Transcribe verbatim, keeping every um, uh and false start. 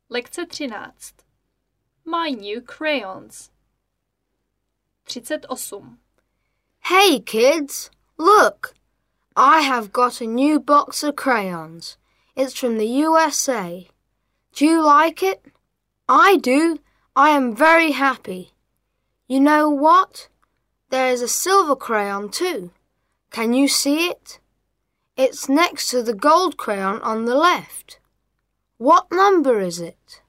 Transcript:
Lekce třináct. My new crayons. třicet osm. Hey kids, look! I have got a new box of crayons. It's from the U S A. Do you like it? I do. I am very happy. You know what? There is a silver crayon too. Can you see it? It's next to the gold crayon on the left. What number is it?